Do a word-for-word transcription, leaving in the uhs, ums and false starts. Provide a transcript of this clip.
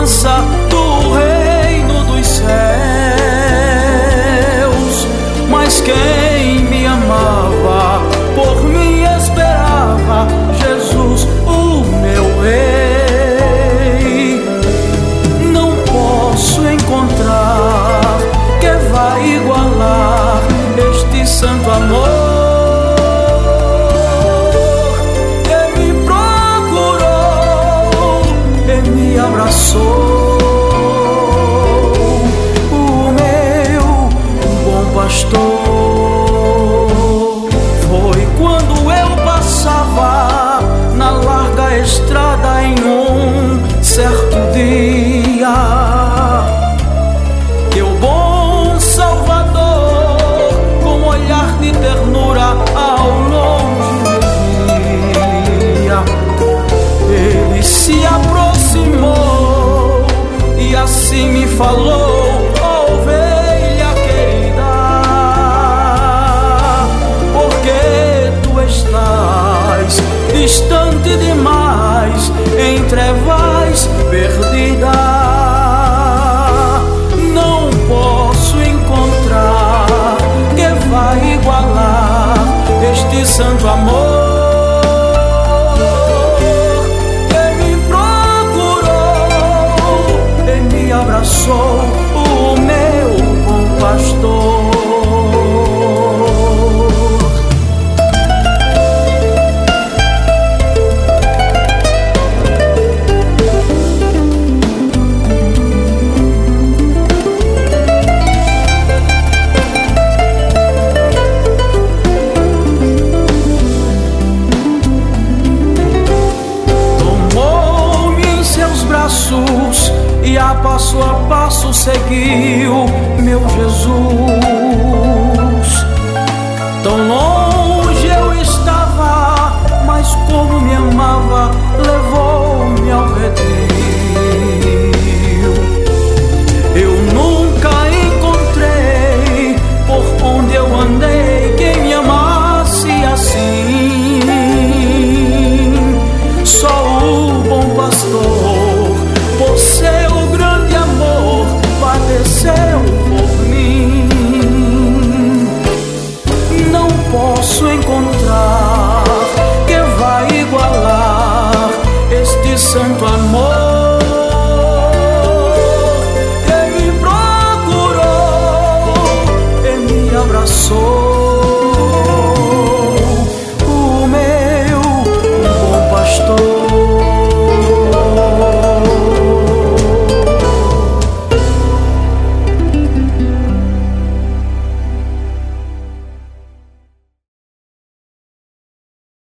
esperança do reino dos céus. Mas quem me amava, por mim esperava, Jesus, o meu rei. Não posso encontrar que vai igualar este santo amor. Ele me procurou, ele me abraçou, o meu bom pastor. Foi quando eu passava na larga estrada em um certo dia, que o bom Salvador, com um olhar de ternura ao longe me via. Ele se aproximou e assim me falou: ovelha querida, porque tu estás distante demais, em trevas perdida. Não posso encontrar que vai igualar este santo amor. Ele me procurou, ele me abraçou, o meu bom pastor. E a passo a passo seguiu meu Jesus. Tão longe eu estava, mas como me amava, levou-me ao redil.